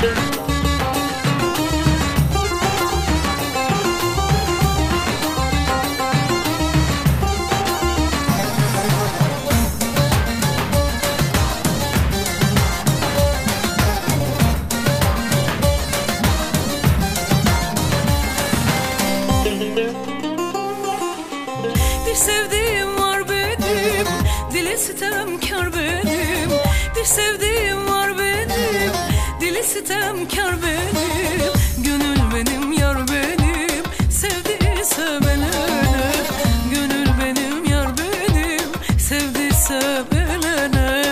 Bir sevdiğim var benim, dili sitemkar benim. Bir sevdiğim var benim, dili sitemkar benim. Gönül benim, yar benim, sevdiyse belene. Gönül benim, yar benim, sevdiyse belene.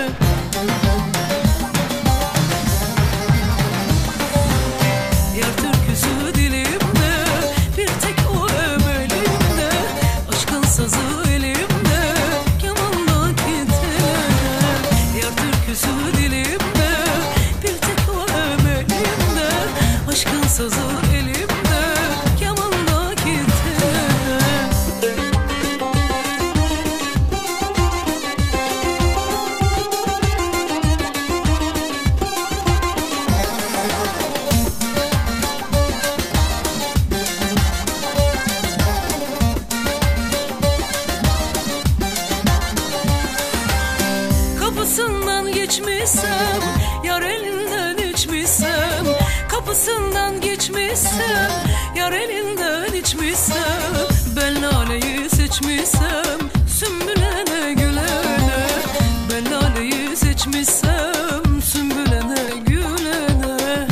Yar türküsü dilimde, bir tek o emelimde. Aşkın sazı elimde, kemandaki telene. Yar türküsü dilimde, bir tek o emelimde. Aşkın sazı elimde, kemandaki telene. Kapısından geçmişsem, yar elinden içmişsem. Kapısından geçmişsem, yar elinden içmişsem. Ben laleyi seçmişsem, sümbülene gülene. Ben laleyi seçmişsem, sümbülene gülene.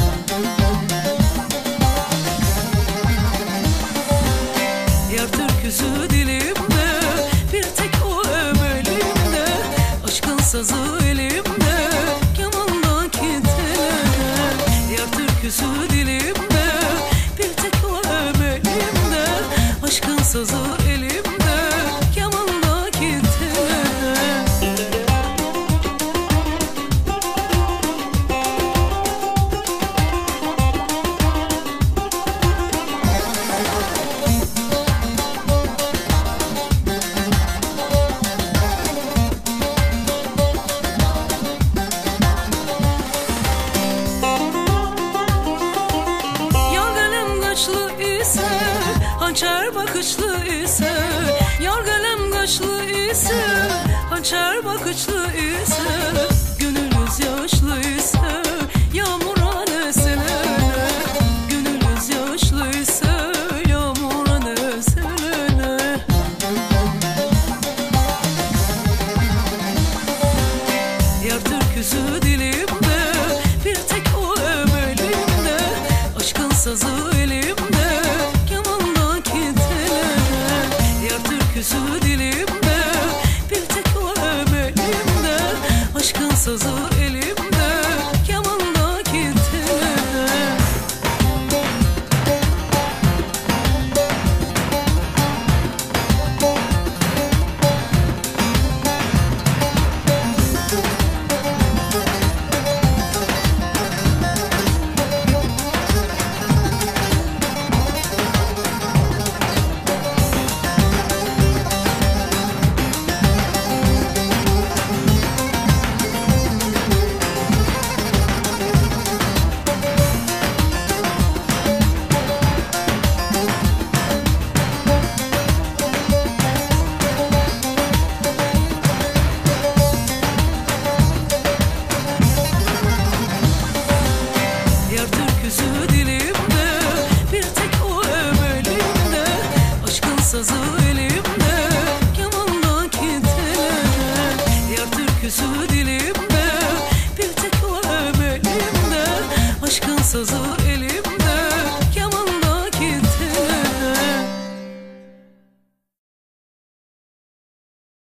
Yar türküsü dilimde, bir tek o emelimde. Aşkın sazı elimde, kemandaki telene. Yar türküsü dilimde, bir tek o emelimde. Aşkın sazı elimde, kemandaki telene. Hançer bakışlı ise, yar kalem kaşlı ise. Hançer bakışlı ise, gönülüz yaşlı ise. Yağmura ne selene, gönülüz yaşlı ise. Yağmura ne selene. Yar türküsü dilimde, bir tek o emelimde. Aşkın sazı elimde, türküsü dilimde, bir tek o emelimde. Aşkın sazı elimde, kemandaki telene. Sazı elimde, kemandaki telene. Yar türküsü dilimde,